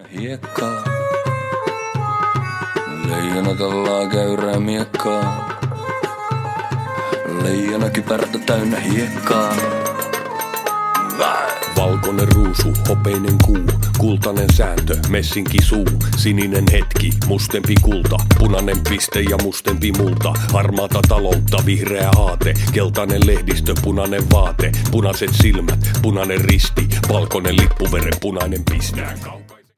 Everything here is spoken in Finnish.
hiekkaa. Leijona kallaa käyrää miekkaa. Leijona kypärtä täynnä hiekkaa. Valkoinen ruusu, hopeinen kuu, kultainen sääntö, messinki suu, sininen hetki, mustempi kulta, punainen piste ja mustempi multa, harmaata taloutta, vihreä aate, keltainen lehdistö, punainen vaate, punaiset silmät, punainen risti, valkoinen lippuveren, punainen piste.